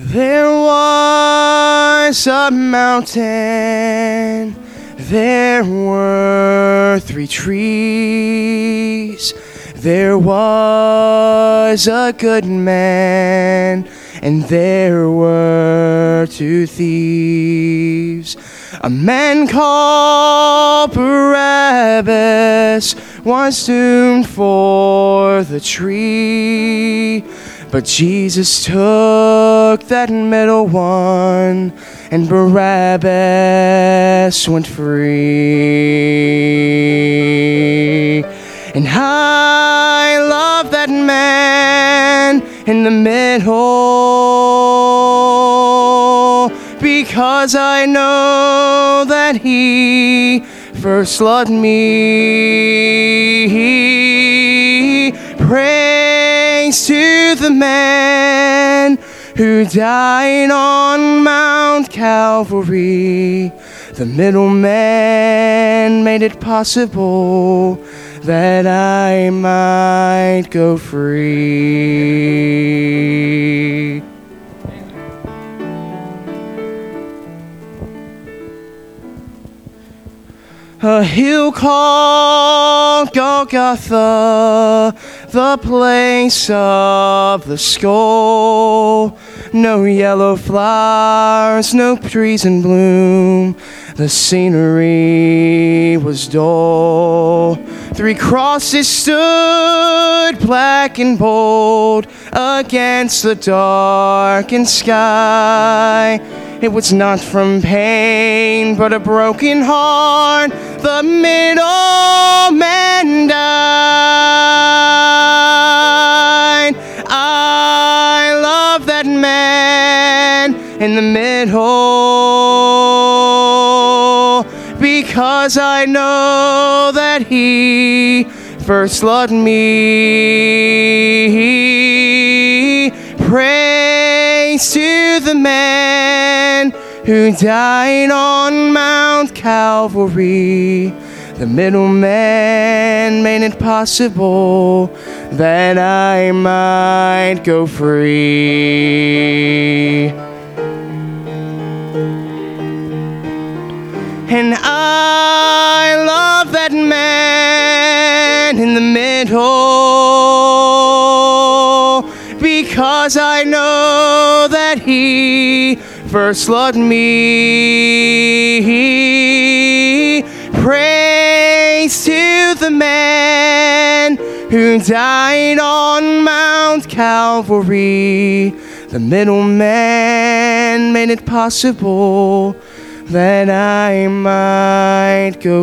There was a mountain, there were 3 trees. There was a good man, and there were 2 thieves. A man called Barabbas was doomed for the tree, but Jesus took that middle one, and Barabbas went free. And I love that man in the middle, because I know that he first loved me. Praise to the man who died on Mount Calvary. The middleman made it possible that I might go free. A hill called Golgotha, the place of the skull. No yellow flowers, no trees in bloom. The scenery was dull. 3 crosses stood black and bold against the darkened sky. It was not from pain, but a broken heart. The middleman died. I love that man in the middle, because I know that he first loved me. Praise to the man who died on Mount Calvary. The middleman made it possible that I might go free. And I love that man in the middle, because I know that he first loved me. Praise to the man who died on Mount Calvary. The middleman made it possible that I might go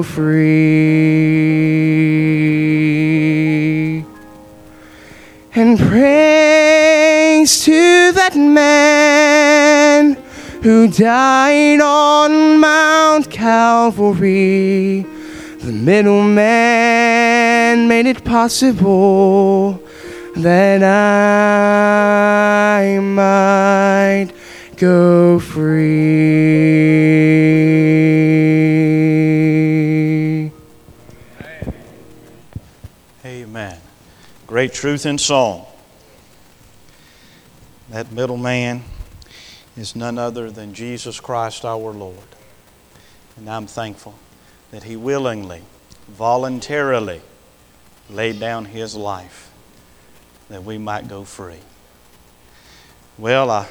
free. And praise to that man who died on Mount Calvary. The middleman made it possible that I might go free. Amen. Great truth in song. That middleman is none other than Jesus Christ our Lord. And I'm thankful that He willingly, voluntarily laid down His life that we might go free. Well, I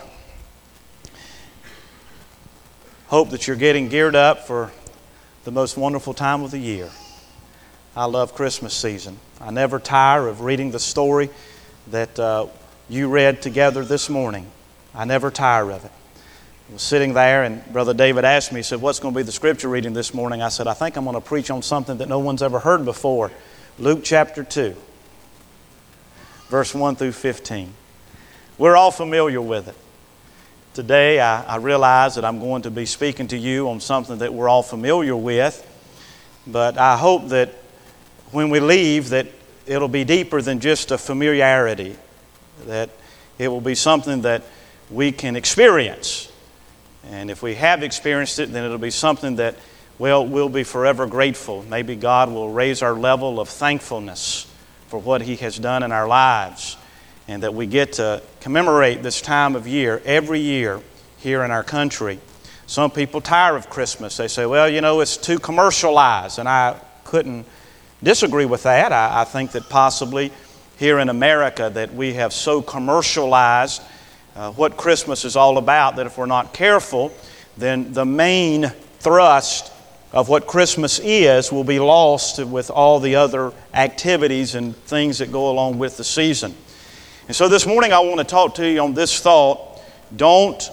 hope that you're getting geared up for the most wonderful time of the year. I love Christmas season. I never tire of reading the story that you read together this morning. I never tire of it. I was sitting there and Brother David asked me, he said, what's going to be the scripture reading this morning? I said, I think I'm going to preach on something that no one's ever heard before. Luke chapter 2, verse 1 through 15. We're all familiar with it. Today I realize that I'm going to be speaking to you on something that we're all familiar with, but I hope that when we leave that it'll be deeper than just a familiarity, that it will be something that we can experience. And if we have experienced it, then it'll be something that, well, we'll be forever grateful. Maybe God will raise our level of thankfulness for what He has done in our lives. and that we get to commemorate this time of year every year here in our country. Some people tire of Christmas. They say, well, you know, it's too commercialized, and I couldn't disagree with that. I think that possibly here in America that we have so commercialized what Christmas is all about that if we're not careful, then the main thrust of what Christmas is will be lost with all the other activities and things that go along with the season. And so this morning I want to talk to you on this thought: don't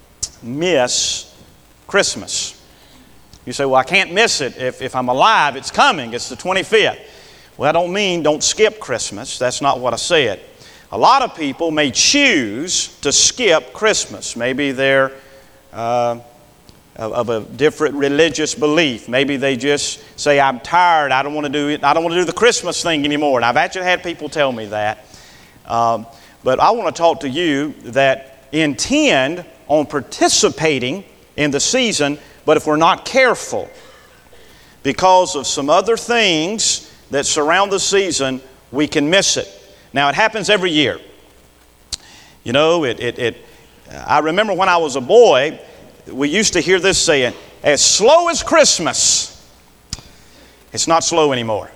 miss Christmas. You say, well, I can't miss it. If I'm alive, it's coming. It's the 25th. Well, I don't mean don't skip Christmas. That's not what I said. A lot of people may choose to skip Christmas. Maybe they're of a different religious belief. Maybe they just say, I'm tired. I don't want to do it. I don't want to do the Christmas thing anymore. And I've actually had people tell me that. But I want to talk to you that intend on participating in the season, but if we're not careful, because of some other things that surround the season, we can miss it. Now, it happens every year. You know, I remember when I was a boy, we used to hear this saying, as slow as Christmas. It's not slow anymore.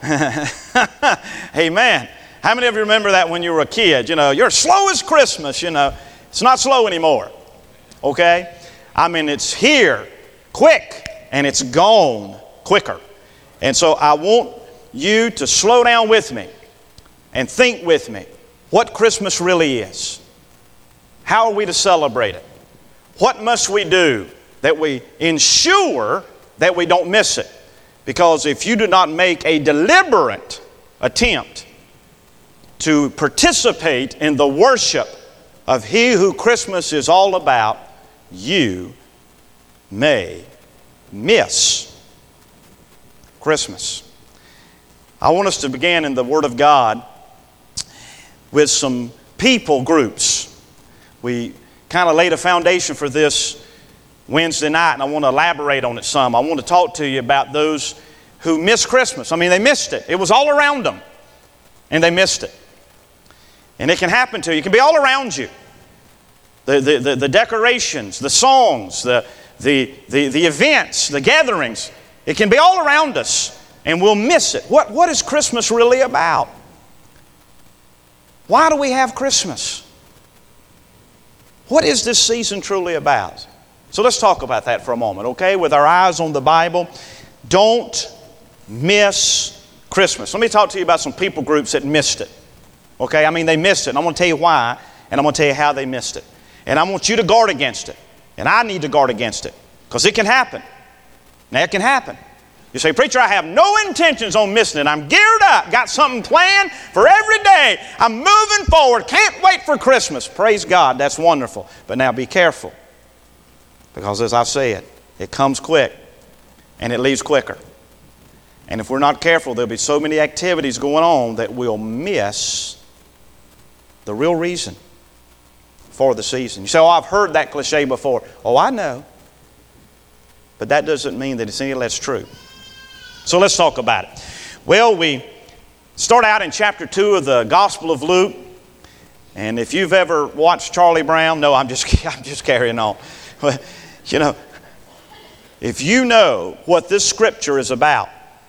Amen. How many of you remember that when you were a kid? You know, you're slow as Christmas, you know. It's not slow anymore. Okay? I mean, it's here quick and it's gone quicker. And so I want you to slow down with me and think with me what Christmas really is. How are we to celebrate it? What must we do that we ensure that we don't miss it? Because if you do not make a deliberate attempt to participate in the worship of He who Christmas is all about, you may miss Christmas. I want us to begin in the Word of God with some people groups. We kind of laid a foundation for this Wednesday night, and I want to elaborate on it some. I want to talk to you about those who miss Christmas. I mean, they missed it. It was all around them, and they missed it. And it can happen to you. It can be all around you. The decorations, the songs, the events, the gatherings. It can be all around us, and we'll miss it. What is Christmas really about? Why do we have Christmas? What is this season truly about? So let's talk about that for a moment, okay? With our eyes on the Bible. Don't miss Christmas. Let me talk to you about some people groups that missed it. Okay, I mean, they missed it, and I'm going to tell you why, and I'm going to tell you how they missed it. And I want you to guard against it, and I need to guard against it, because it can happen. Now, it can happen. You say, preacher, I have no intentions on missing it. I'm geared up, got something planned for every day. I'm moving forward, can't wait for Christmas. Praise God, that's wonderful. But now be careful, because as I said, it comes quick, and it leaves quicker. And if we're not careful, there'll be so many activities going on that we'll miss the real reason for the season. You say, oh, I've heard that cliche before. Oh, I know. But that doesn't mean that it's any less true. So let's talk about it. Well, we start out in chapter 2 of the Gospel of Luke. And if you've ever watched Charlie Brown, no, I'm just carrying on. You know, if you know what this scripture is about,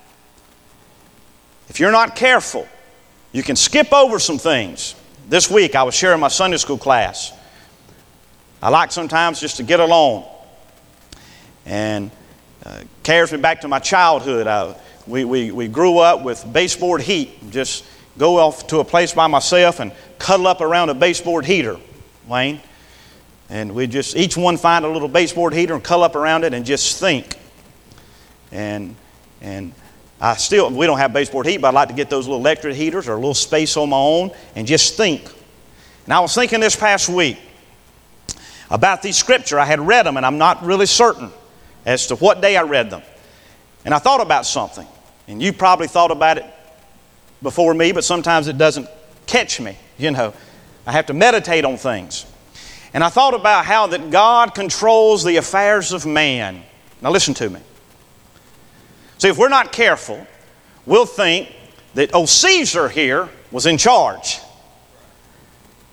if you're not careful, you can skip over some things. This week I was sharing my Sunday school class. I like sometimes just to get alone. And carries me back to my childhood. We grew up with baseboard heat. Just go off to a place by myself and cuddle up around a baseboard heater, Wayne. And we just, each one find a little baseboard heater and cuddle up around it and just think. And we don't have baseboard heat, but I'd like to get those little electric heaters or a little space on my own and just think. And I was thinking this past week about these scripture. I had read them, and I'm not really certain as to what day I read them. And I thought about something. And you probably thought about it before me, but sometimes it doesn't catch me. You know, I have to meditate on things. And I thought about how that God controls the affairs of man. Now listen to me. See, if we're not careful, we'll think that, Caesar here was in charge.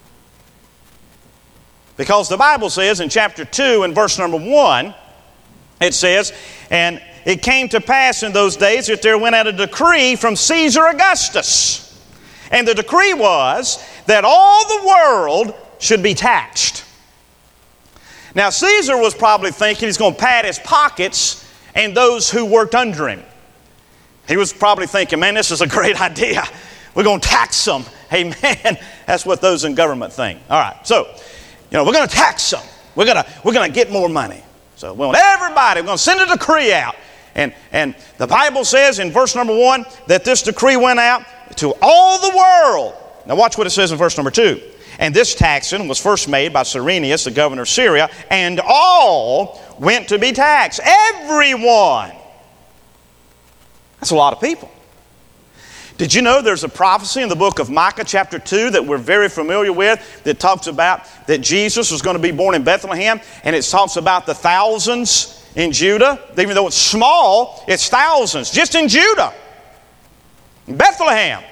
Because the Bible says in chapter 2 and verse number 1, it says, "And it came to pass in those days that there went out a decree from Caesar Augustus. And the decree was that all the world should be taxed." Now Caesar was probably thinking he's going to pad his pockets and those who worked under him. He was probably thinking, man, this is a great idea. We're going to tax them. Amen. That's what those in government think. All right, so, we're going to tax them. We're going to get more money. So we want everybody, we're going to send a decree out. And the Bible says in verse number 1 that this decree went out to all the world. Now watch what it says in verse number 2. "And this taxing was first made by Cyrenius, the governor of Syria, and all went to be taxed." Everyone. That's a lot of people. Did you know there's a prophecy in the book of Micah chapter 2 that we're very familiar with that talks about that Jesus was going to be born in Bethlehem, and it talks about the thousands in Judah. Even though it's small, it's thousands just in Judah. In Bethlehem.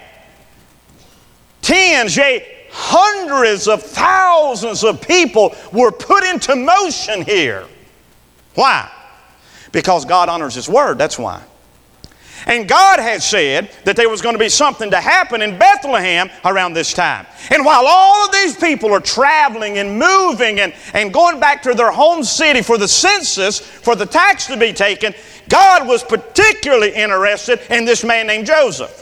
Tens, yea, hundreds of thousands of people were put into motion here. Why? Because God honors His word, that's why. And God had said that there was going to be something to happen in Bethlehem around this time. And while all of these people are traveling and moving and going back to their home city for the census, for the tax to be taken, God was particularly interested in this man named Joseph.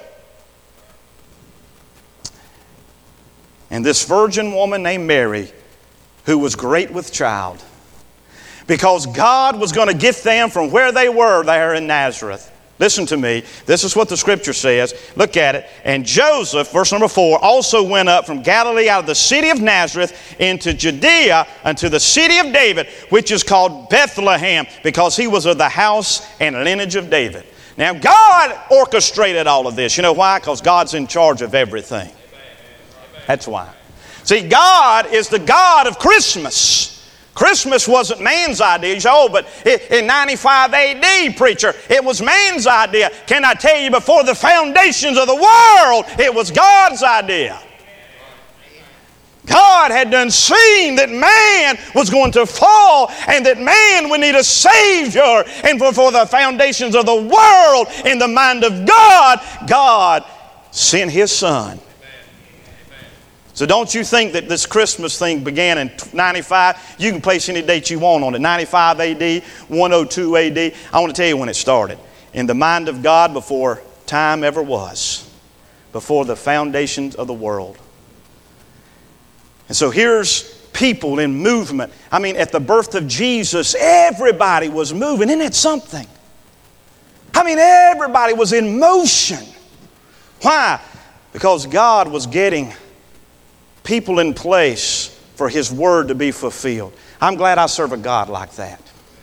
And this virgin woman named Mary, who was great with child. Because God was going to get them from where they were there in Nazareth. Listen to me. This is what the Scripture says. Look at it. "And Joseph," verse number 4, "also went up from Galilee out of the city of Nazareth into Judea unto the city of David, which is called Bethlehem, because he was of the house and lineage of David." Now God orchestrated all of this. You know why? Because God's in charge of everything. That's why. See, God is the God of Christmas. Christmas wasn't man's idea. You say, "Oh, but in 95 AD, preacher, it was man's idea." Can I tell you, before the foundations of the world, it was God's idea. God had done seen that man was going to fall and that man would need a Savior. And before the foundations of the world, in the mind of God, God sent His Son. So don't you think that this Christmas thing began in 95. You can place any date you want on it. 95 AD, 102 AD. I want to tell you when it started. In the mind of God before time ever was. Before the foundations of the world. And so here's people in movement. I mean, at the birth of Jesus, everybody was moving. Isn't that something? I mean, everybody was in motion. Why? Because God was getting people in place for His word to be fulfilled. I'm glad I serve a God like that.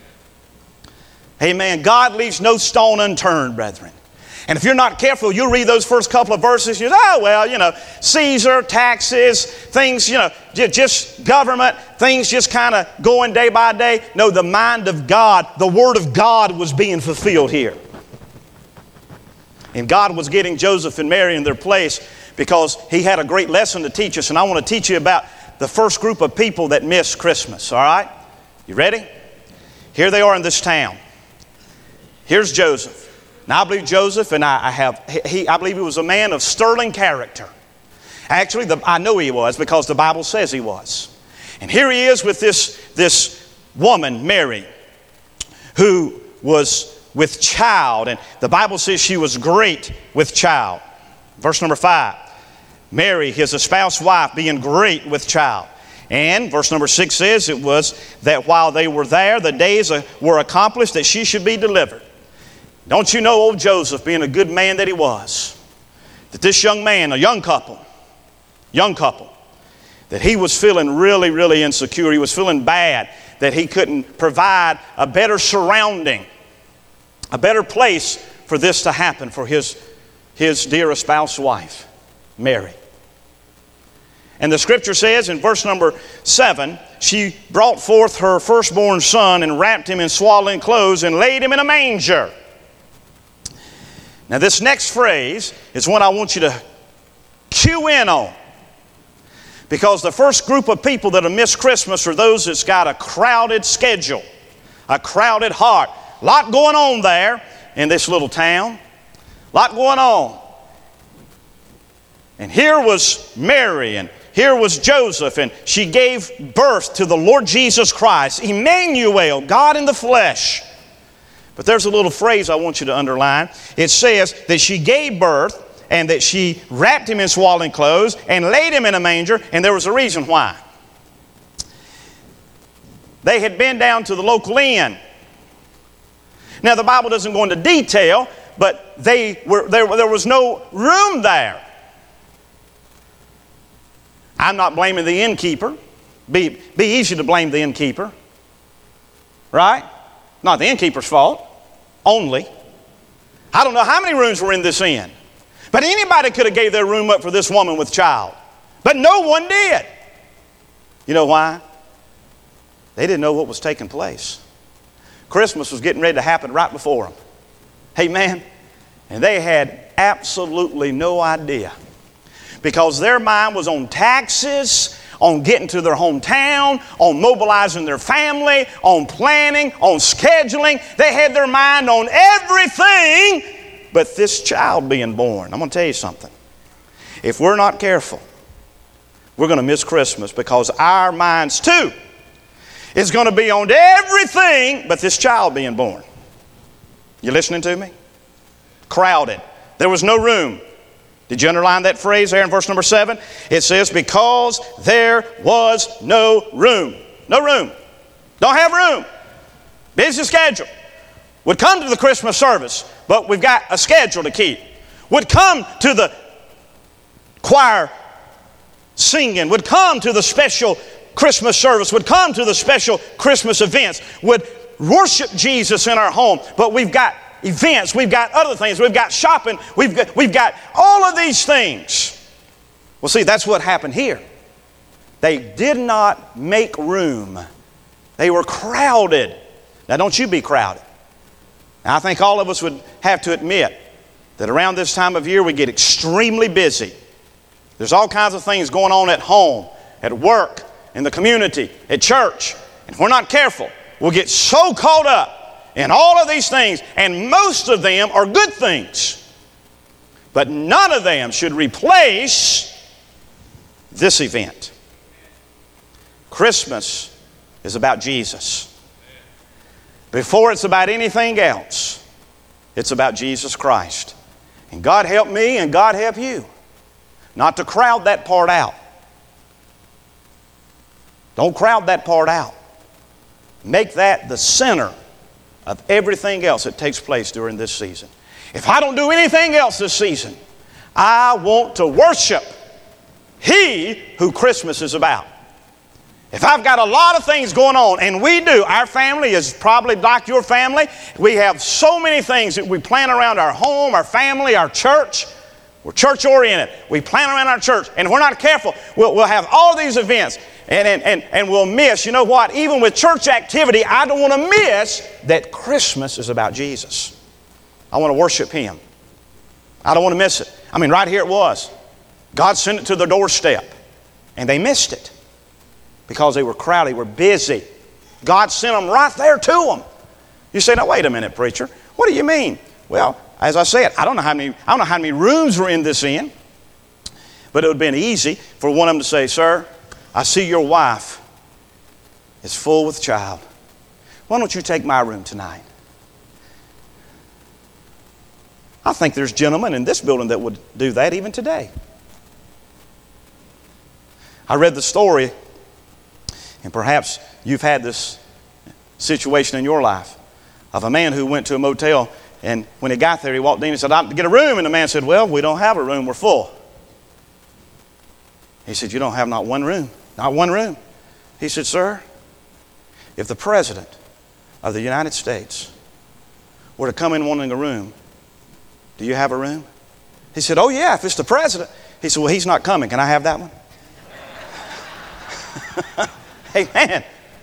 Amen. God leaves no stone unturned, brethren. And if you're not careful, you'll read those first couple of verses. You say, "Oh, well, Caesar, taxes, things, just government, things just kind of going day by day." No, the mind of God, the word of God was being fulfilled here. And God was getting Joseph and Mary in their place because He had a great lesson to teach us. And I want to teach you about the first group of people that missed Christmas, all right? You ready? Here they are in this town. Here's Joseph. Now I believe Joseph, and I believe he was a man of sterling character. Actually, I know he was because the Bible says he was. And here he is with this woman, Mary, who was with child. And the Bible says she was great with child. Verse number 5. Mary, his espoused wife, being great with child. And verse number 6 says it was that while they were there, the days were accomplished that she should be delivered. Don't you know old Joseph, being a good man that he was, that this young man, a young couple, that he was feeling really, really insecure. He was feeling bad that he couldn't provide a better surrounding, a better place for this to happen for his dear espoused wife, Mary. And the Scripture says in verse number 7, she brought forth her firstborn son and wrapped him in swaddling clothes and laid him in a manger. Now this next phrase is one I want you to cue in on. Because the first group of people that have missed Christmas are those that's got a crowded schedule, a crowded heart. A lot going on there in this little town. A lot going on. And here was Mary, and here was Joseph, and she gave birth to the Lord Jesus Christ, Emmanuel, God in the flesh. But there's a little phrase I want you to underline. It says that she gave birth, and that she wrapped him in swaddling clothes and laid him in a manger, and there was a reason why. They had been down to the local inn. Now the Bible doesn't go into detail, but there was no room there. I'm not blaming the innkeeper. Be easy to blame the innkeeper. Right? Not the innkeeper's fault. Only. I don't know how many rooms were in this inn. But anybody could have gave their room up for this woman with child. But no one did. You know why? They didn't know what was taking place. Christmas was getting ready to happen right before them. Amen. And they had absolutely no idea. Because their mind was on taxes, on getting to their hometown, on mobilizing their family, on planning, on scheduling. They had their mind on everything but this child being born. I'm going to tell you something. If we're not careful, we're going to miss Christmas, because our minds too is going to be on everything but this child being born. You listening to me? Crowded. There was no room. Did you underline that phrase there in verse number 7? It says, because there was no room. No room. Don't have room. Busy schedule. Would come to the Christmas service, but we've got a schedule to keep. Would come to the choir singing. Would come to the special Christmas service. Would come to the special Christmas events. Would worship Jesus in our home. But we've got events. We've got other things. We've got shopping. We've got all of these things. Well, see, that's what happened here. They did not make room. They were crowded. Now, don't you be crowded. Now, I think all of us would have to admit that around this time of year we get extremely busy. There's all kinds of things going on at home, at work, in the community, at church. And if we're not careful, we'll get so caught up in all of these things, and most of them are good things. But none of them should replace this event. Christmas is about Jesus. Before it's about anything else, it's about Jesus Christ. And God help me and God help you not to crowd that part out. Don't crowd that part out. Make that the center of everything else that takes place during this season. If I don't do anything else this season, I want to worship He who Christmas is about. If I've got a lot of things going on, and we do, our family is probably like your family. We have so many things that we plan around our home, our family, our church. We're church-oriented. We plan around our church. And if we're not careful, we'll have all these events. And we'll miss, you know what, even with church activity, I don't want to miss that Christmas is about Jesus. I want to worship Him. I don't want to miss it. I mean, right here it was. God sent it to their doorstep, and they missed it because they were crowded, they were busy. God sent them right there to them. You say, now wait a minute, preacher. What do you mean? Well, as I said, I don't know how many rooms were in this inn, but it would have been easy for one of them to say, sir, I see your wife is full with child. Why don't you take my room tonight? I think there's gentlemen in this building that would do that even today. I read the story, and perhaps you've had this situation in your life, of a man who went to a motel, and when he got there, he walked in and said, "I'll get a room." And the man said, "Well, we don't have a room, we're full." He said, "You don't have not one room, not one room." He said, "Sir, if the President of the United States were to come in wanting a room, do you have a room?" He said, "Oh yeah, if it's the President." He said, "Well, he's not coming. Can I have that one?" Amen.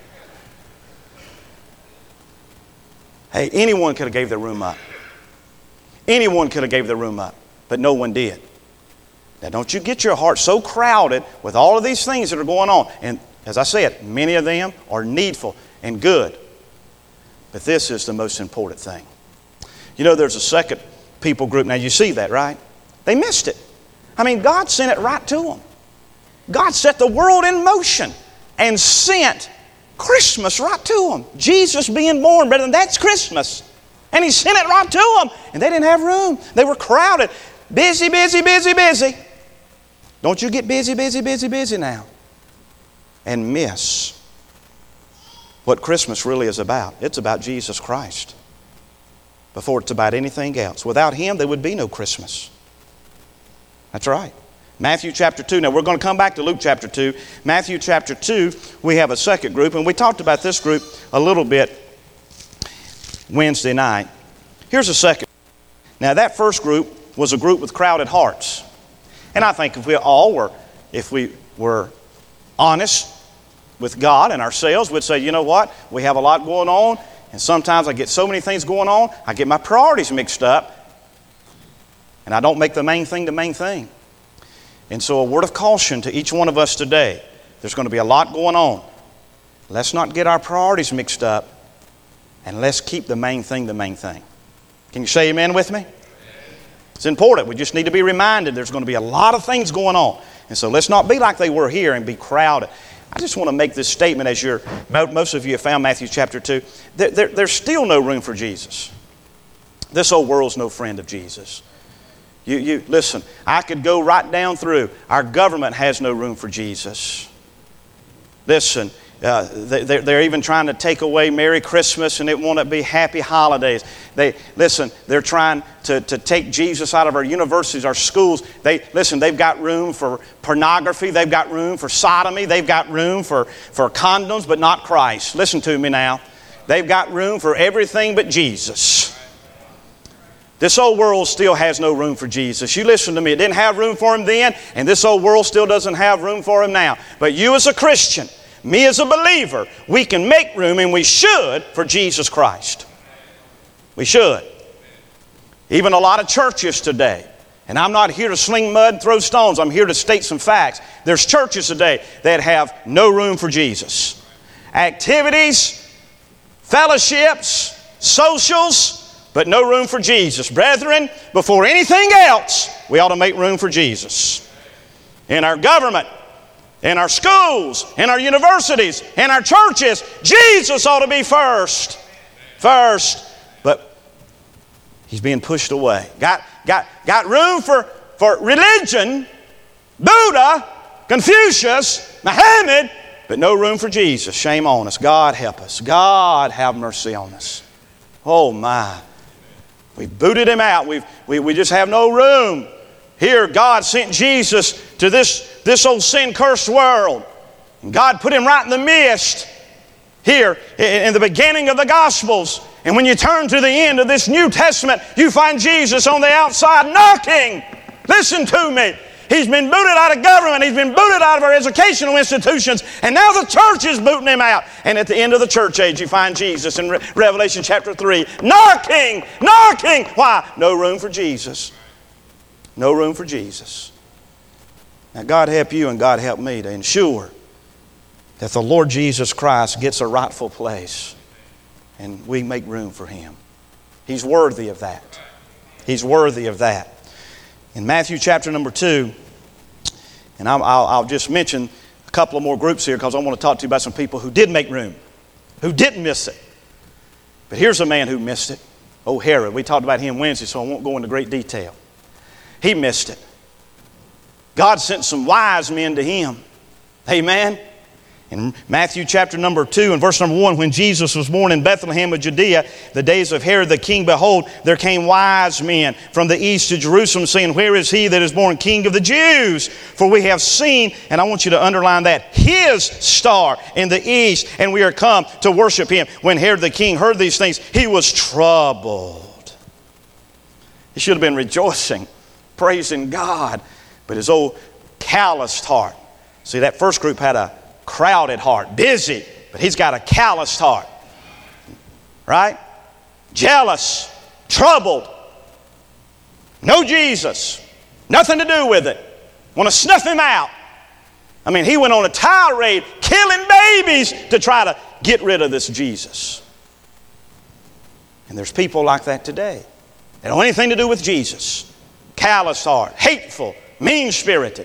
Hey, anyone could have gave their room up. Anyone could have gave their room up, but no one did. Now, don't you get your heart so crowded with all of these things that are going on. And as I said, many of them are needful and good. But this is the most important thing. You know, there's a second people group. Now, you see that, right? They missed it. I mean, God sent it right to them. God set the world in motion and sent Christmas right to them. Jesus being born, brethren, that's Christmas. And He sent it right to them. And they didn't have room. They were crowded. Busy, busy, busy, busy. Don't you get busy, busy, busy, busy now and miss what Christmas really is about. It's about Jesus Christ before it's about anything else. Without Him, there would be no Christmas. That's right. Matthew chapter 2. Now, we're going to come back to Luke chapter 2. Matthew chapter 2, we have a second group, and we talked about this group a little bit Wednesday night. Here's a second. Now, that first group was a group with crowded hearts. And I think if we were honest with God and ourselves, we'd say, you know what? We have a lot going on, and sometimes I get so many things going on, I get my priorities mixed up, and I don't make the main thing the main thing. And so a word of caution to each one of us today. There's going to be a lot going on. Let's not get our priorities mixed up, and let's keep the main thing the main thing. Can you say amen with me? It's important. We just need to be reminded there's going to be a lot of things going on. And so let's not be like they were here and be crowded. I just want to make this statement as most of you have found Matthew chapter 2. There's still no room for Jesus. This old world's no friend of Jesus. You listen, I could go right down through. Our government has no room for Jesus. Listen, they're even trying to take away Merry Christmas and it won't be Happy Holidays. They're trying to take Jesus out of our universities, our schools. They've got room for pornography. They've got room for sodomy. They've got room for condoms, but not Christ. Listen to me now. They've got room for everything but Jesus. This old world still has no room for Jesus. You listen to me. It didn't have room for Him then, and this old world still doesn't have room for Him now. But you as a Christian, me as a believer, we can make room, and we should, for Jesus Christ. We should. Even a lot of churches today, and I'm not here to sling mud and throw stones. I'm here to state some facts. There's churches today that have no room for Jesus. Activities, fellowships, socials, but no room for Jesus. Brethren, before anything else, we ought to make room for Jesus. In our government, in our schools, in our universities, in our churches, Jesus ought to be first. First. But He's being pushed away. Got room for religion, Buddha, Confucius, Muhammad, but no room for Jesus. Shame on us. God help us. God have mercy on us. Oh my. We booted Him out. We just have no room. Here, God sent Jesus to this old sin-cursed world. And God put Him right in the midst. Here, in the beginning of the Gospels. And when you turn to the end of this New Testament, you find Jesus on the outside knocking. Listen to me. He's been booted out of government. He's been booted out of our educational institutions. And now the church is booting Him out. And at the end of the church age, you find Jesus in Revelation chapter 3. Knocking! Knocking! Why? No room for Jesus. No room for Jesus. Now God help you and God help me to ensure that the Lord Jesus Christ gets a rightful place. And we make room for Him. He's worthy of that. He's worthy of that. In Matthew chapter number 2, and I'll just mention a couple of more groups here because I want to talk to you about some people who did make room, who didn't miss it. But here's a man who missed it. Oh, Herod. We talked about him Wednesday, so I won't go into great detail. He missed it. God sent some wise men to him. Amen. In Matthew chapter number 2 and verse number 1, when Jesus was born in Bethlehem of Judea, the days of Herod the king, behold, there came wise men from the east to Jerusalem, saying, where is he that is born King of the Jews? For we have seen, and I want you to underline that, His star in the east, and we are come to worship Him. When Herod the king heard these things, he was troubled. He should have been rejoicing, praising God, but his old calloused heart. See, that first group had a crowded heart, busy, but he's got a calloused heart. Right? Jealous, troubled. No Jesus. Nothing to do with it. Want to snuff him out. I mean, he went on a tirade, killing babies to try to get rid of this Jesus. And there's people like that today. They don't have anything to do with Jesus. Callous heart, hateful, mean-spirited.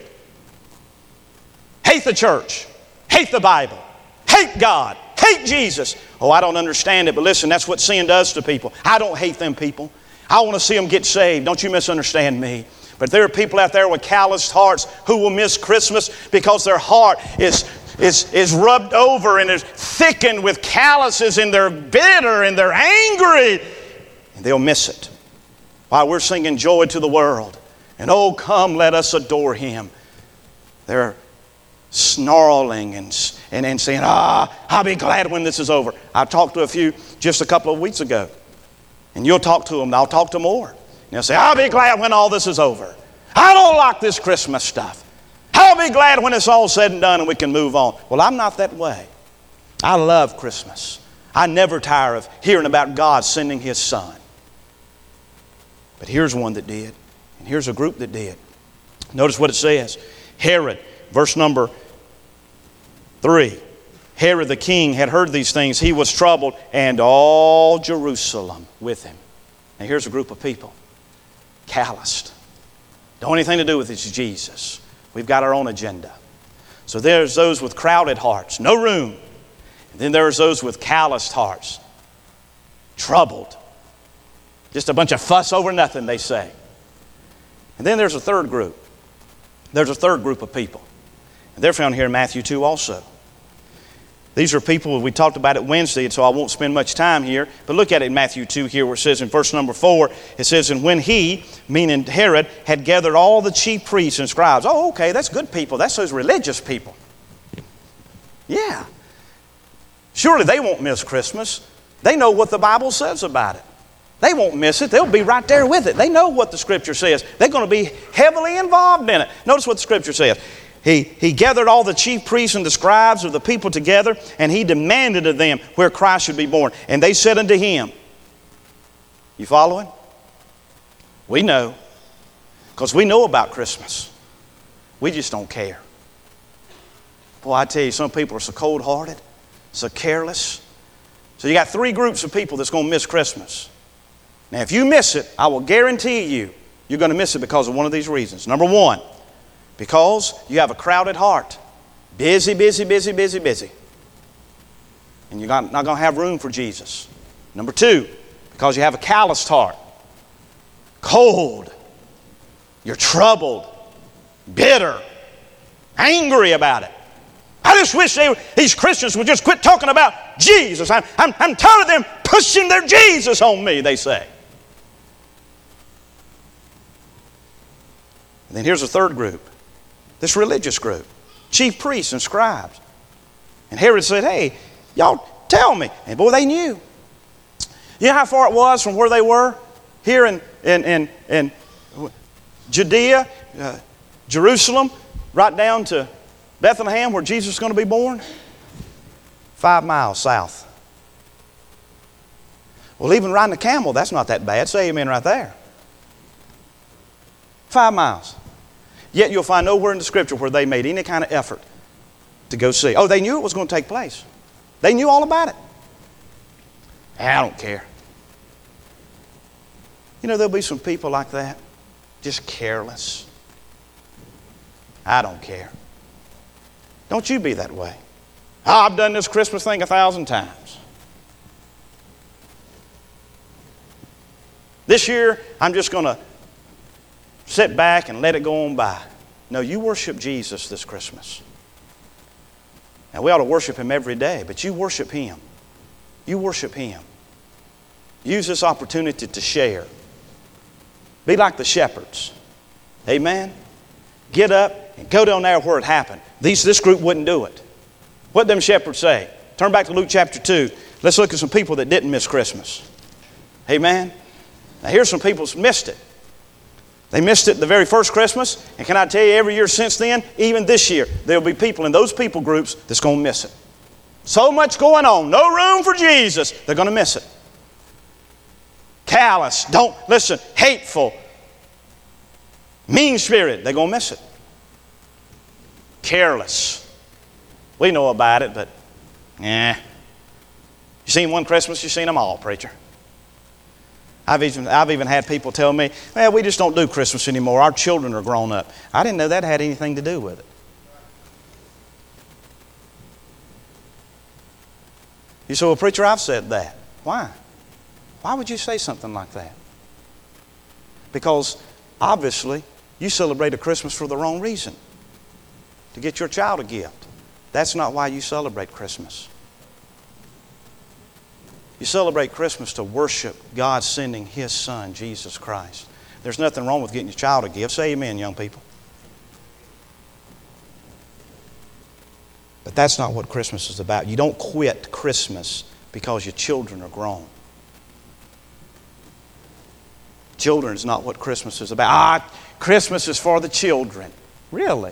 Hate the church, hate the Bible, hate God, hate Jesus. Oh, I don't understand it, but listen, that's what sin does to people. I don't hate them people. I want to see them get saved. Don't you misunderstand me. But there are people out there with calloused hearts who will miss Christmas because their heart is rubbed over and is thickened with calluses, and they're bitter and they're angry. And they'll miss it. While we're singing joy to the world and oh, come, let us adore Him, they're snarling and saying, I'll be glad when this is over. I talked to a few just a couple of weeks ago. And you'll talk to them, and I'll talk to more. And they'll say, I'll be glad when all this is over. I don't like this Christmas stuff. I'll be glad when it's all said and done and we can move on. Well, I'm not that way. I love Christmas. I never tire of hearing about God sending His Son. But here's one that did. And here's a group that did. Notice what it says. Herod, verse number 3. Herod the king had heard these things. He was troubled, and all Jerusalem with him. Now here's a group of people. Calloused. Don't have anything to do with this Jesus. We've got our own agenda. So there's those with crowded hearts. No room. And then there's those with calloused hearts. Troubled. Just a bunch of fuss over nothing, they say. And then there's a third group. There's a third group of people. And they're found here in Matthew 2 also. These are people, we talked about it Wednesday, so I won't spend much time here. But look at it in Matthew 2 here where it says in verse number 4, it says, and when he, meaning Herod, had gathered all the chief priests and scribes. Oh, okay, that's good people. That's those religious people. Yeah. Surely they won't miss Christmas. They know what the Bible says about it. They won't miss it. They'll be right there with it. They know what the Scripture says. They're going to be heavily involved in it. Notice what the Scripture says. He gathered all the chief priests and the scribes of the people together, and he demanded of them where Christ should be born. And they said unto him, you following? We know, because we know about Christmas. We just don't care. Boy, I tell you, some people are so cold-hearted, so careless. So you got three groups of people that's going to miss Christmas. Now, if you miss it, I will guarantee you, you're going to miss it because of one of these reasons. Number one, because you have a crowded heart. Busy, busy, busy, busy, busy. And you're not going to have room for Jesus. Number two, because you have a calloused heart. Cold. You're troubled. Bitter. Angry about it. I just wish these Christians would just quit talking about Jesus. I'm tired of them pushing their Jesus on me, they say. And then here's a third group. This religious group. Chief priests and scribes. And Herod said, hey, y'all tell me. And boy, they knew. You know how far it was from where they were? Here in Judea, Jerusalem, right down to Bethlehem where Jesus is going to be born? 5 miles south. Well, even riding a camel, that's not that bad. Say amen right there. 5 miles. Yet you'll find nowhere in the Scripture where they made any kind of effort to go see. Oh, they knew it was going to take place. They knew all about it. I don't care. You know, there'll be some people like that, just careless. I don't care. Don't you be that way. Oh, I've done this Christmas thing 1,000 times. This year, I'm just going to sit back and let it go on by. No, you worship Jesus this Christmas. Now, we ought to worship Him every day, but you worship Him. You worship Him. Use this opportunity to share. Be like the shepherds. Amen? Get up and go down there where it happened. This group wouldn't do it. What did them shepherds say? Turn back to Luke chapter 2. Let's look at some people that didn't miss Christmas. Amen? Now, here's some people that missed it. They missed it the very first Christmas. And can I tell you, every year since then, even this year, there'll be people in those people groups that's going to miss it. So much going on. No room for Jesus. They're going to miss it. Callous. Don't listen. Hateful. Mean-spirited. They're going to miss it. careless. We know about it, but you seen one Christmas, you seen them all, preacher. I've even had people tell me, well, we just don't do Christmas anymore. Our children are grown up. I didn't know that had anything to do with it. You say, well, preacher, I've said that. Why? Why would you say something like that? Because obviously you celebrated Christmas for the wrong reason. To get your child a gift. That's not why you celebrate Christmas. You celebrate Christmas to worship God sending His Son, Jesus Christ. There's nothing wrong with getting your child a gift. Say amen, young people. But that's not what Christmas is about. You don't quit Christmas because your children are grown. Children is not what Christmas is about. Christmas is for the children. Really?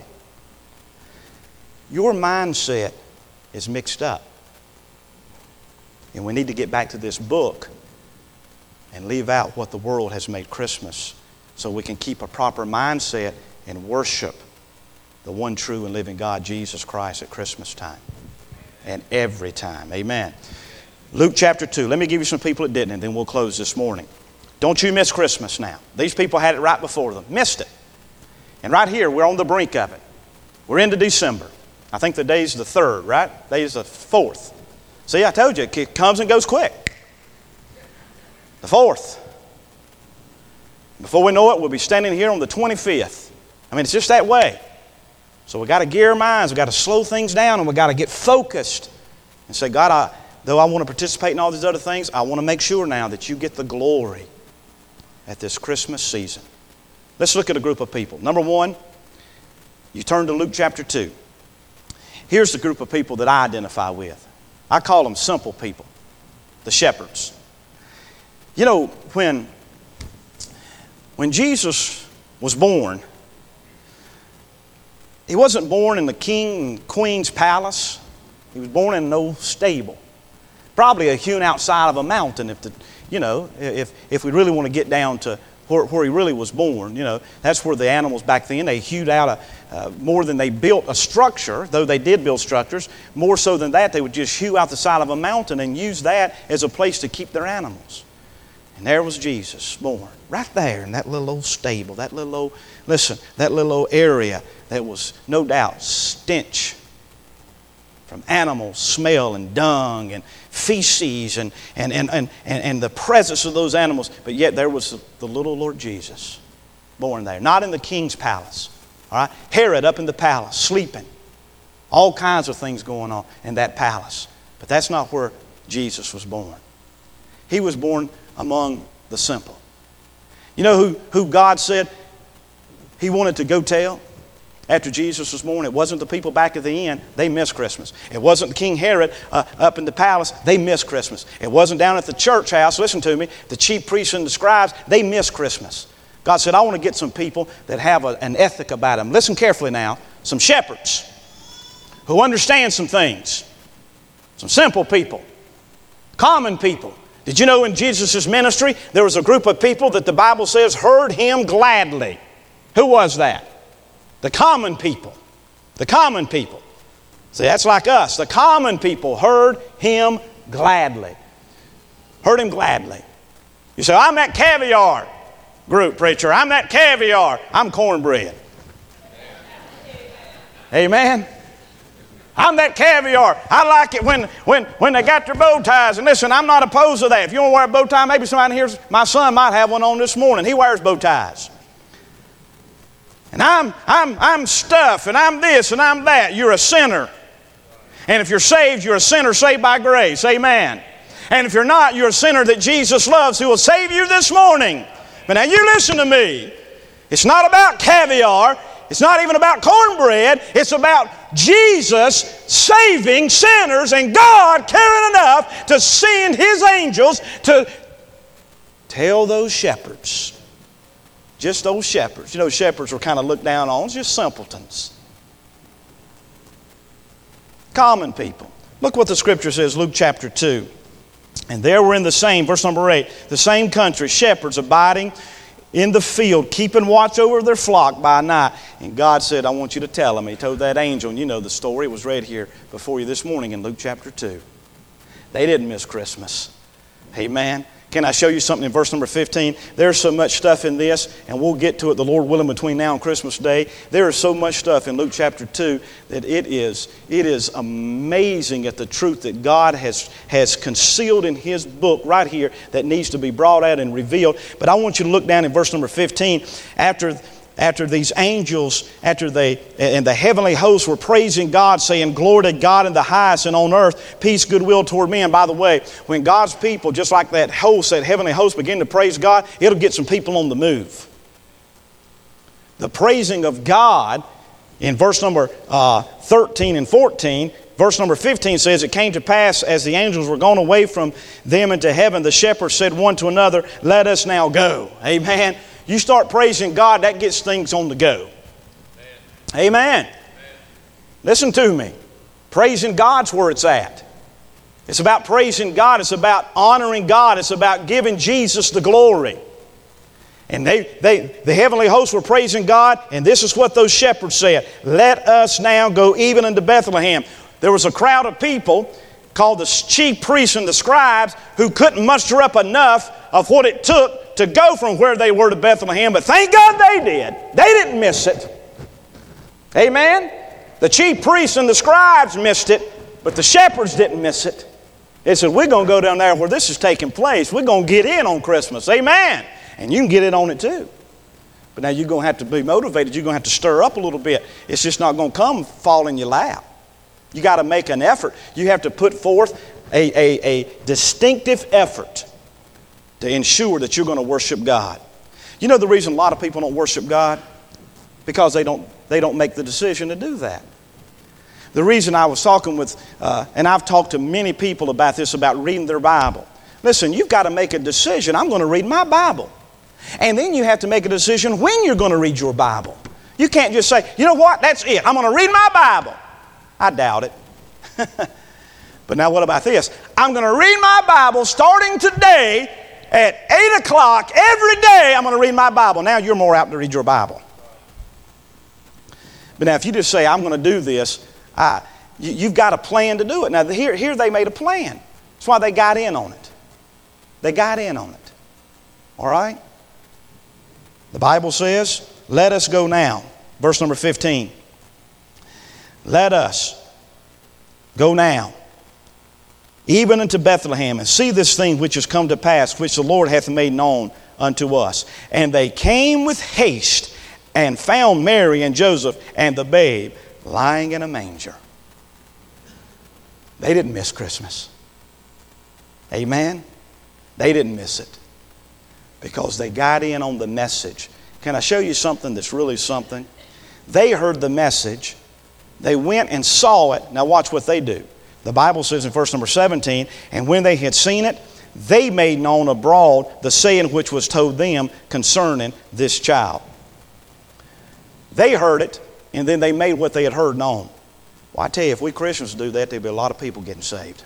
Your mindset is mixed up. And we need to get back to this book and leave out what the world has made Christmas so we can keep a proper mindset and worship the one true and living God, Jesus Christ, at Christmas time and every time. Amen. Luke chapter 2. Let me give you some people that didn't, and then we'll close this morning. Don't you miss Christmas now. These people had it right before them. Missed it. And right here, we're on the brink of it. We're into December. I think the day's the 3rd, right? Day's the 4th. See, I told you, it comes and goes quick. The 4th. Before we know it, we'll be standing here on the 25th. I mean, it's just that way. So we've got to gear our minds. We've got to slow things down, and we've got to get focused and say, God, though I want to participate in all these other things, I want to make sure now that you get the glory at this Christmas season. Let's look at a group of people. Number one, you turn to Luke chapter 2. Here's the group of people that I identify with. I call them simple people, the shepherds. You know, when Jesus was born, He wasn't born in the king and queen's palace. He was born in an old stable. Probably hewn outside of a mountain if we really want to get down to where he really was born. That's where the animals back then, they hewed out more than they built a structure, though they did build structures. More so than that, they would just hew out the side of a mountain and use that as a place to keep their animals. And there was Jesus born, right there in that little old stable, that little old area that was no doubt stench from animal smell and dung and feces and the presence of those animals. But yet there was the little Lord Jesus born there, not in the king's palace. All right, Herod up in the palace, sleeping. All kinds of things going on in that palace. But that's not where Jesus was born. He was born among the simple. You know who God said He wanted to go tell after Jesus was born? It wasn't the people back at the inn. They missed Christmas. It wasn't King Herod up in the palace. They missed Christmas. It wasn't down at the church house. Listen to me. The chief priests and the scribes, they missed Christmas. God said, I want to get some people that have an ethic about them. Listen carefully now. Some shepherds who understand some things. Some simple people. Common people. Did you know in Jesus' ministry there was a group of people that the Bible says heard Him gladly? Who was that? The common people. The common people. See, that's like us. The common people heard Him gladly. Heard Him gladly. You say, I'm that caviar group, preacher. I'm that caviar. I'm cornbread. Amen. I'm that caviar. I like it when they got their bow ties. And listen, I'm not opposed to that. If you want to wear a bow tie, maybe somebody here, my son might have one on this morning. He wears bow ties. And I'm stuff, and I'm this, and I'm that. You're a sinner. And if you're saved, you're a sinner saved by grace. Amen. And if you're not, you're a sinner that Jesus loves who will save you this morning. But now you listen to me. It's not about caviar. It's not even about cornbread. It's about Jesus saving sinners and God caring enough to send His angels to tell those shepherds. Just those shepherds. You know, shepherds were kind of looked down on. Just simpletons. Common people. Look what the Scripture says, Luke chapter 2. And there were in the same, verse number 8, the same country, shepherds abiding in the field, keeping watch over their flock by night. And God said, I want you to tell them. He told that angel, and you know the story. It was read here before you this morning in Luke chapter 2. They didn't miss Christmas. Amen. Can I show you something in verse number 15? There's so much stuff in this, and we'll get to it, the Lord willing, between now and Christmas Day. There is so much stuff in Luke chapter 2 that it is amazing at the truth that God has concealed in His book right here that needs to be brought out and revealed. But I want you to look down in verse number 15. After these angels, and the heavenly hosts were praising God, saying, glory to God in the highest, and on earth peace, goodwill toward men. By the way, when God's people, just like that heavenly host, begin to praise God, it'll get some people on the move. The praising of God in verse number 13 and 14, verse number 15 says, it came to pass as the angels were gone away from them into heaven, the shepherds said one to another, let us now go. Amen. You start praising God, that gets things on the go. Amen. Listen to me. Praising God's where it's at. It's about praising God. It's about honoring God. It's about giving Jesus the glory. And the heavenly hosts were praising God, and this is what those shepherds said. Let us now go even unto Bethlehem. There was a crowd of people called the chief priests and the scribes who couldn't muster up enough of what it took to go from where they were to Bethlehem, but thank God they did. They didn't miss it. Amen? The chief priests and the scribes missed it, but the shepherds didn't miss it. They said, we're going to go down there where this is taking place. We're going to get in on Christmas. Amen? And you can get in on it too. But now you're going to have to be motivated. You're going to have to stir up a little bit. It's just not going to come fall in your lap. You got to make an effort. You have to put forth a distinctive effort to ensure that you're going to worship God. You know the reason a lot of people don't worship God? Because they don't make the decision to do that. The reason I was talking with, and I've talked to many people about this, about reading their Bible. Listen, you've got to make a decision. I'm going to read my Bible. And then you have to make a decision when you're going to read your Bible. You can't just say, you know what, that's it. I'm going to read my Bible. I doubt it. But now what about this? I'm going to read my Bible starting today at 8 o'clock every day. I'm going to read my Bible. Now you're more apt to read your Bible. But now if you just say, I'm going to do this, you've got a plan to do it. Now here they made a plan. That's why they got in on it. They got in on it. All right? The Bible says, let us go now. Verse number 15. Let us go now, even unto Bethlehem, and see this thing which has come to pass, which the Lord hath made known unto us. And they came with haste, and found Mary and Joseph and the babe lying in a manger. They didn't miss Christmas. Amen? They didn't miss it. Because they got in on the message. Can I show you something that's really something? They heard the message. They went and saw it. Now watch what they do. The Bible says in verse number 17, and when they had seen it, they made known abroad the saying which was told them concerning this child. They heard it, and then they made what they had heard known. Well, I tell you, if we Christians do that, there'll be a lot of people getting saved.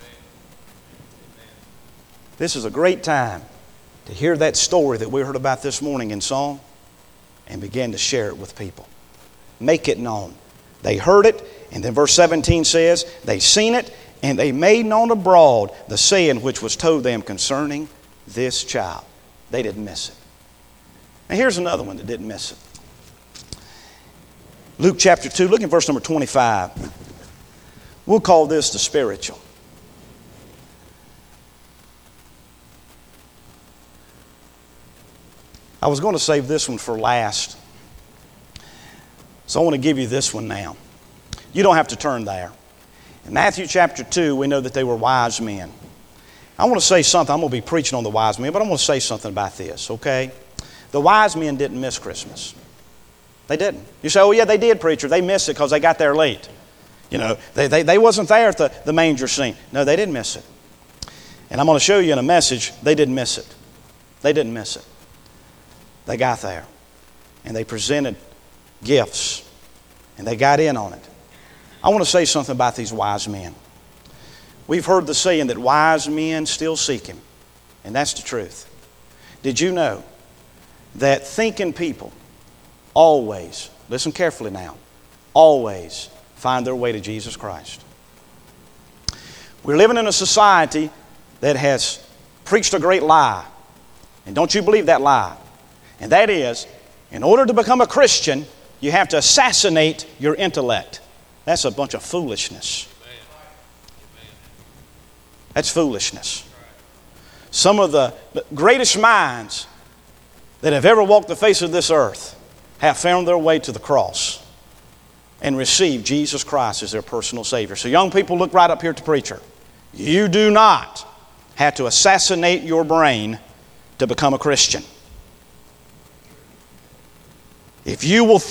This is a great time to hear that story that we heard about this morning in song and begin to share it with people. Make it known. They heard it, and then verse 17 says, they seen it, and they made known abroad the saying which was told them concerning this child. They didn't miss it. Now here's another one that didn't miss it. Luke chapter 2, look at verse number 25. We'll call this the spiritual. I was going to save this one for last. So I want to give you this one now. You don't have to turn there. In Matthew chapter 2, we know that they were wise men. I want to say something. I'm going to be preaching on the wise men, but I want to say something about this, okay? The wise men didn't miss Christmas. They didn't. You say, oh yeah, they did, preacher. They missed it because they got there late. You know, they wasn't there at the manger scene. No, they didn't miss it. And I'm going to show you in a message, they didn't miss it. They didn't miss it. They got there. And they presented gifts. And they got in on it. I want to say something about these wise men. We've heard the saying that wise men still seek Him. And that's the truth. Did you know that thinking people always, listen carefully now, always find their way to Jesus Christ. We're living in a society that has preached a great lie. And don't you believe that lie? And that is, in order to become a Christian, you have to assassinate your intellect. That's a bunch of foolishness. That's foolishness. Some of the greatest minds that have ever walked the face of this earth have found their way to the cross and received Jesus Christ as their personal Savior. So young people, look right up here at the preacher. You do not have to assassinate your brain to become a Christian. If you will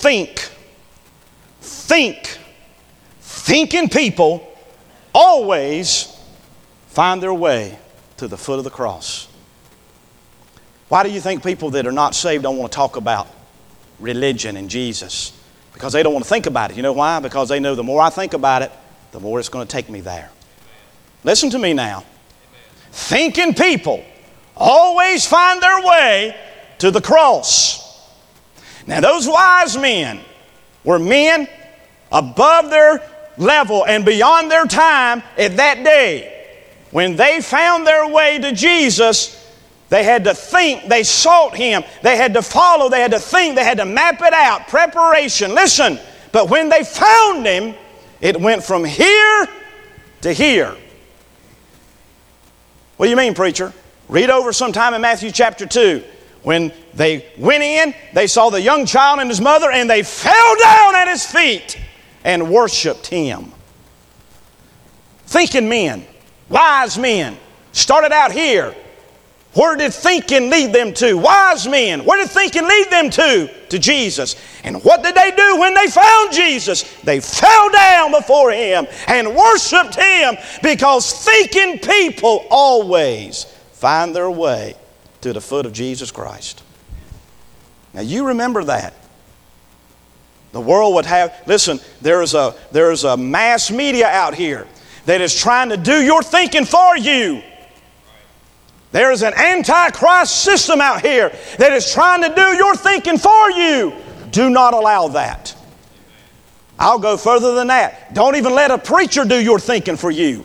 thinking people always find their way to the foot of the cross. Why do you think people that are not saved don't want to talk about religion and Jesus? Because they don't want to think about it. You know why? Because they know the more I think about it, the more it's going to take me there. Listen to me now. Thinking people always find their way to the cross. Now those wise men were men above their level and beyond their time at that day. When they found their way to Jesus, they had to think, they sought Him, they had to follow, they had to think, they had to map it out, preparation. Listen, but when they found Him, it went from here to here. What do you mean, preacher? Read over sometime in Matthew chapter 2. When they went in, they saw the young child and his mother, and they fell down at His feet and worshiped Him. Thinking men, wise men, started out here. Where did thinking lead them to? Wise men. Where did thinking lead them to? To Jesus. And what did they do when they found Jesus? They fell down before Him and worshiped Him, because thinking people always find their way to the foot of Jesus Christ. Now you remember that. The world would have, listen, there's a mass media out here that is trying to do your thinking for you. There is an antichrist system out here that is trying to do your thinking for you. Do not allow that. I'll go further than that. Don't even let a preacher do your thinking for you.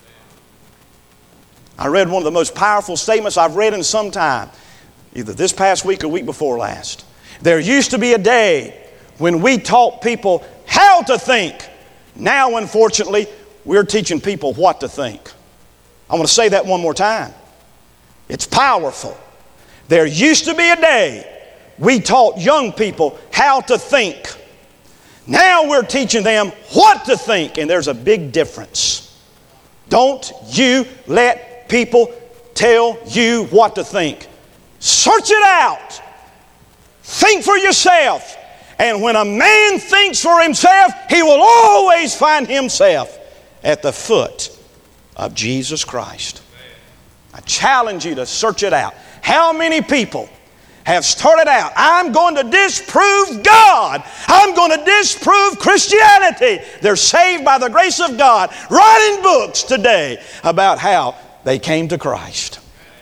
I read one of the most powerful statements I've read in some time, either this past week or week before last. There used to be a day when we taught people how to think. Now, unfortunately, we're teaching people what to think. I want to say that one more time. It's powerful. There used to be a day we taught young people how to think. Now we're teaching them what to think, and there's a big difference. Don't you let people tell you what to think. Search it out. Think for yourself. And when a man thinks for himself, he will always find himself at the foot of Jesus Christ. I challenge you to search it out. How many people have started out, I'm going to disprove God. I'm going to disprove Christianity. They're saved by the grace of God, writing books today about how they came to Christ.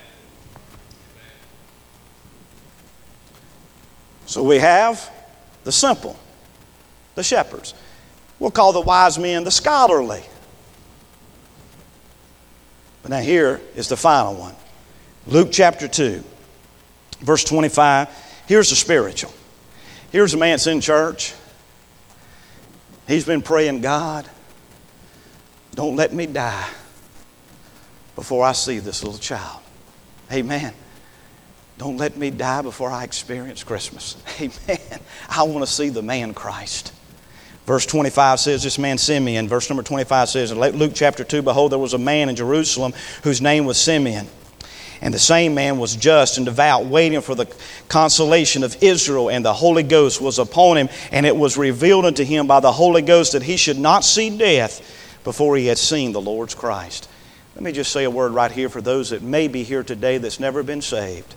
So we have the simple, the shepherds. We'll call the wise men the scholarly. But now here is the final one. Luke chapter 2, verse 25. Here's the spiritual. Here's a man that's in church. He's been praying, God, don't let me die before I see this little child. Amen. Don't let me die before I experience Christmas. Amen. I want to see the man Christ. Verse 25 says, this man Simeon, verse number 25 says, in Luke chapter 2, behold, there was a man in Jerusalem whose name was Simeon. And the same man was just and devout, waiting for the consolation of Israel, and the Holy Ghost was upon him, and it was revealed unto him by the Holy Ghost that he should not see death before he had seen the Lord's Christ. Let me just say a word right here for those that may be here today that's never been saved.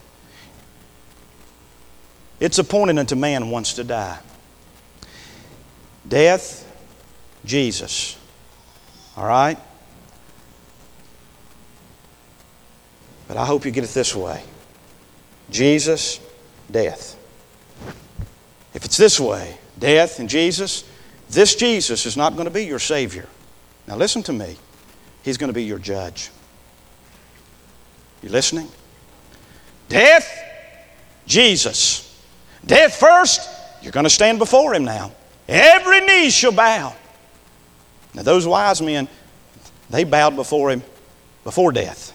It's appointed unto man once to die. Death, Jesus. All right? But I hope you get it this way. Jesus, death. If it's this way, death and Jesus, this Jesus is not going to be your Savior. Now listen to me. He's going to be your judge. You listening? Death, Jesus. Death first, you're going to stand before Him now. Every knee shall bow. Now those wise men, they bowed before Him before death.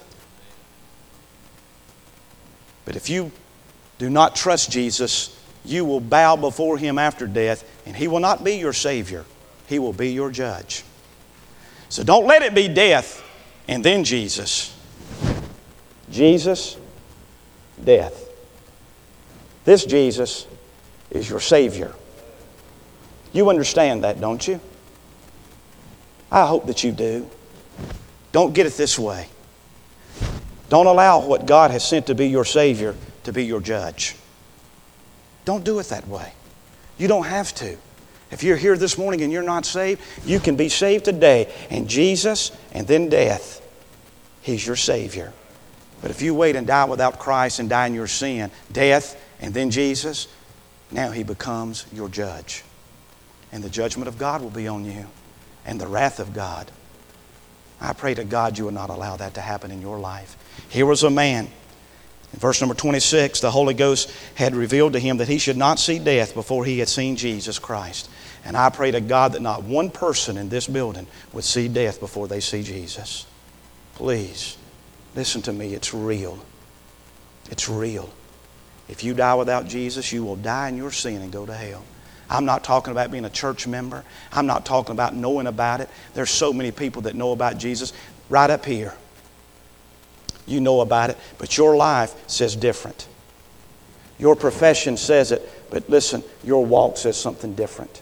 But if you do not trust Jesus, you will bow before Him after death, and He will not be your Savior. He will be your judge. So don't let it be death and then Jesus. Jesus, death. This Jesus is your Savior. You understand that, don't you? I hope that you do. Don't get it this way. Don't allow what God has sent to be your Savior to be your judge. Don't do it that way. You don't have to. If you're here this morning and you're not saved, you can be saved today. And Jesus and then death, He's your Savior. But if you wait and die without Christ and die in your sin, death and then Jesus, now He becomes your judge. And the judgment of God will be on you and the wrath of God. I pray to God you will not allow that to happen in your life. Here was a man. In verse number 26, the Holy Ghost had revealed to him that he should not see death before he had seen Jesus Christ. And I pray to God that not one person in this building would see death before they see Jesus. Please, listen to me. It's real. It's real. If you die without Jesus, you will die in your sin and go to hell. I'm not talking about being a church member. I'm not talking about knowing about it. There's so many people that know about Jesus right up here. You know about it, but your life says different. Your profession says it, but listen, your walk says something different.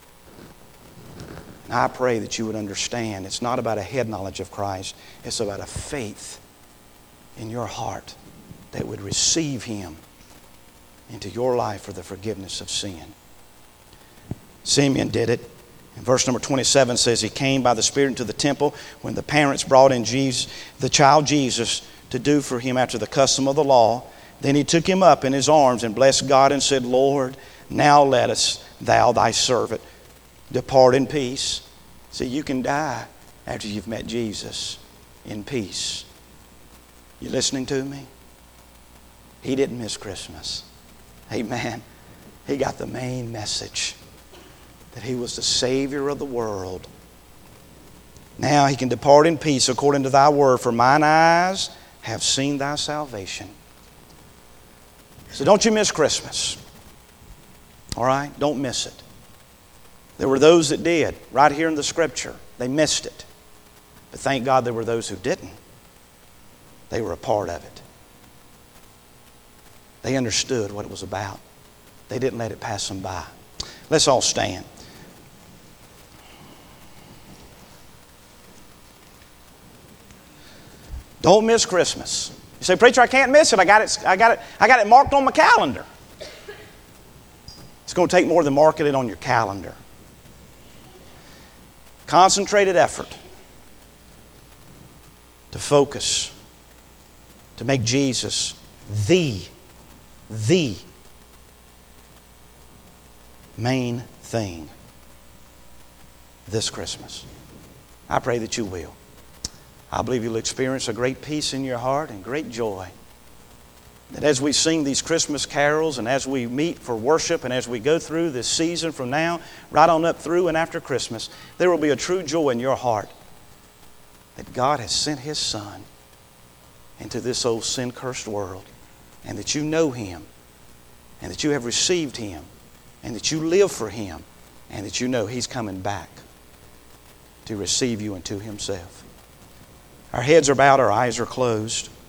And I pray that you would understand it's not about a head knowledge of Christ. It's about a faith in your heart that would receive Him into your life for the forgiveness of sin. Simeon did it. And verse number 27 says he came by the Spirit into the temple when the parents brought in the child Jesus to do for him after the custom of the law. Then he took him up in his arms and blessed God and said, Lord, now lettest thou thy servant depart in peace. See, you can die after you've met Jesus in peace. You listening to me? He didn't miss Christmas. Amen. He got the main message that He was the Savior of the world. Now he can depart in peace according to thy word, for mine eyes have seen thy salvation. So don't you miss Christmas. All right? Don't miss it. There were those that did, right here in the Scripture. They missed it. But thank God there were those who didn't. They were a part of it. They understood what it was about. They didn't let it pass them by. Let's all stand. Don't miss Christmas. You say, preacher, I can't miss it. I got it marked on my calendar. It's going to take more than marking it on your calendar. Concentrated effort to focus, to make Jesus the main thing this Christmas. I pray that you will. I believe you'll experience a great peace in your heart and great joy. That as we sing these Christmas carols and as we meet for worship and as we go through this season from now, right on up through and after Christmas, there will be a true joy in your heart that God has sent His Son into this old sin-cursed world, and that you know Him, and that you have received Him, and that you live for Him, and that you know He's coming back to receive you into Himself. Our heads are bowed, our eyes are closed.